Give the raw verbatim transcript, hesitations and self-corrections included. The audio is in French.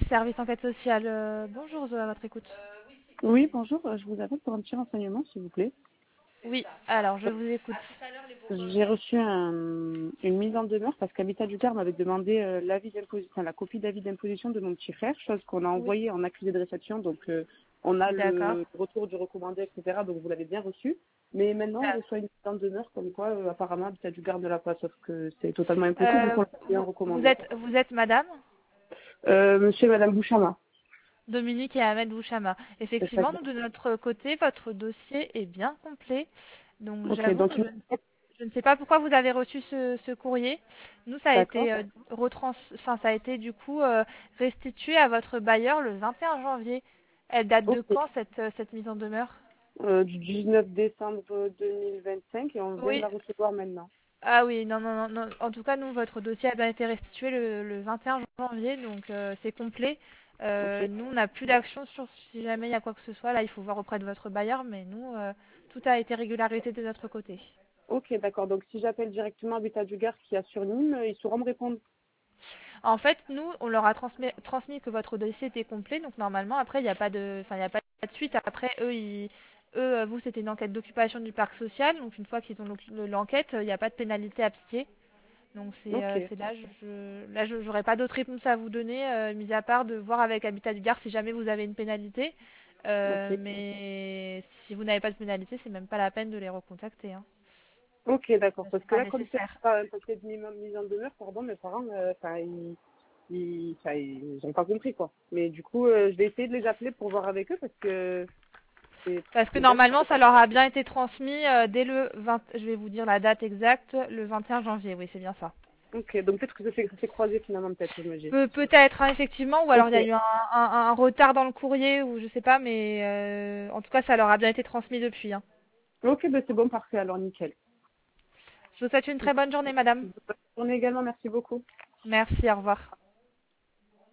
service enquête sociale. Euh, bonjour, Zoé, à votre écoute. Oui, bonjour, euh, je vous appelle pour un petit renseignement, s'il vous plaît. Oui, alors je vous écoute. J'ai reçu un- une mise en demeure parce qu'Habitat du Gard m'avait demandé euh, l'avis d'imposition, enfin, la copie d'avis d'imposition de mon petit frère, chose qu'on a Oui, envoyée en accusé de réception. Donc, euh, on a d'accord. le retour du recommandé, et cetera. Donc, vous l'avez bien reçu. Mais maintenant, on Ah, reçoit une mise en demeure comme quoi, euh, apparemment, Habitat du Gard ne l'a pas, sauf que c'est totalement impossible vu Euh, qu'on l'a bien vous, vous recommandé. êtes, vous êtes madame Euh, monsieur et madame Bouchama, Dominique et Ahmed Bouchama. c'est ça. Effectivement, nous, de notre côté, votre dossier est bien complet. Donc, Ok, j'avoue donc, que je ne sais, je ne sais pas pourquoi vous avez reçu ce, ce courrier. Nous, ça a d'accord. été, euh, retrans, enfin, ça a été du coup euh, restitué à votre bailleur le vingt et un janvier. Elle date de Ok. quand cette, euh, cette mise en demeure? Euh, du dix-neuf décembre deux mille vingt-cinq et on vient de Oui. la recevoir maintenant. Ah oui, non, non, non, non. En tout cas, nous, votre dossier a bien été restitué le, le vingt et un janvier, donc euh, c'est complet. Ok, Euh, nous, on n'a plus d'action sur si jamais il y a quoi que ce soit. Là, il faut voir auprès de votre bailleur, mais nous, euh, tout a été régularisé de notre côté. ok, d'accord. Donc si j'appelle directement Habitat du Gard qui a sur Nîmes, ils sauront me répondre. En fait, nous, on leur a transmis, transmis que votre dossier était complet, donc normalement, après, il n'y a pas de, enfin, il y a pas de suite. Après, eux, ils, eux, euh, vous, c'était une enquête d'occupation du parc social, donc une fois qu'ils ont le- l'enquête, il n'y a pas de pénalité à appliquer. Donc c'est Ok, euh, c'est là, je, je- là, je j'aurais pas d'autres réponses à vous donner, euh, mis à part de voir avec Habitat du Gard si jamais vous avez une pénalité. Euh, ok, mais si vous n'avez pas de pénalité, c'est même pas la peine de les recontacter, hein. ok, d'accord. Parce C'est que pas là, comme c'est nécessaire. pas un papier de mise en mise en demeure, pardon, mes parents, euh, enfin, ils, ils, enfin, ils ont pas compris quoi. Mais du coup, euh, je vais essayer de les appeler pour voir avec eux parce que c'est Parce que c'est bête. normalement, ça leur a bien été transmis euh, dès le vingt, je vais vous dire la date exacte, le vingt et un janvier. Oui, c'est bien ça. Ok, donc peut-être que ça s'est ça s'est croisé finalement, peut-être, j'imagine. Pe- peut-être, hein, effectivement, ou alors il Ok, y a eu un, un- un retard dans le courrier, ou je sais pas, mais euh, en tout cas, ça leur a bien été transmis depuis, hein. ok, ben c'est bon, parfait, alors nickel. Je vous souhaite une très bonne journée, madame. Bonne journée également, merci beaucoup. Merci, au revoir.